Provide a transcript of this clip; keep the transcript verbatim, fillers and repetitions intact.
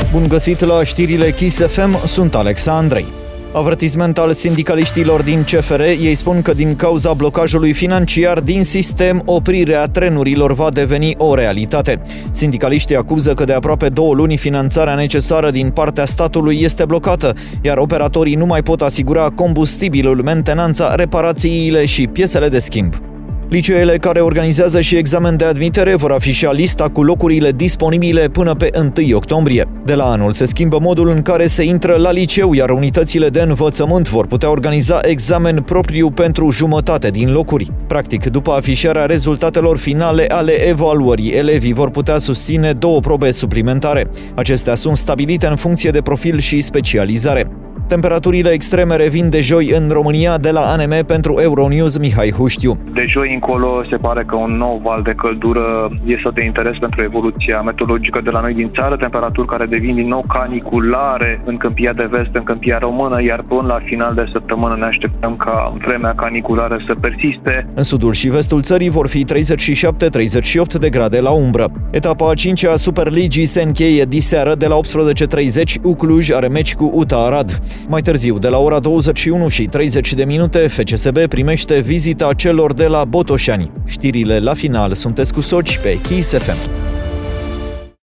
Bun găsit la știrile Kiss F M, sunt Alex Andrei. Avertisment al sindicaliștilor din C F R, ei spun că din cauza blocajului financiar din sistem, oprirea trenurilor va deveni o realitate. Sindicaliștii acuză că de aproape două luni finanțarea necesară din partea statului este blocată, iar operatorii nu mai pot asigura combustibilul, mentenanța, reparațiile și piesele de schimb. Liceele care organizează și examen de admitere vor afișa lista cu locurile disponibile până pe întâi octombrie. De la anul se schimbă modul în care se intră la liceu, iar unitățile de învățământ vor putea organiza examen propriu pentru jumătate din locuri. Practic, după afișarea rezultatelor finale ale evaluării, elevii vor putea susține două probe suplimentare. Acestea sunt stabilite în funcție de profil și specializare. Temperaturile extreme revin de joi în România. De la A N M pentru Euronews, Mihai Huștiu. De joi încolo se pare că un nou val de căldură este de interes pentru evoluția meteorologică de la noi din țară, temperaturi care devin din nou caniculare în Câmpia de Vest, în Câmpia Română, iar până la final de săptămână ne așteptăm ca vremea caniculară să persiste. În sudul și vestul țării vor fi treizeci și șapte - treizeci și opt de grade la umbră. Etapa a cincea a Superligii se încheie diseară. De la optsprezece și treizeci, U Cluj are meci cu U T A Arad. Mai târziu, de la ora douăzeci și unu și treizeci de minute, F C S B primește vizita celor de la Botoșani. Știrile la final sunt cu Soci pe Kiss F M.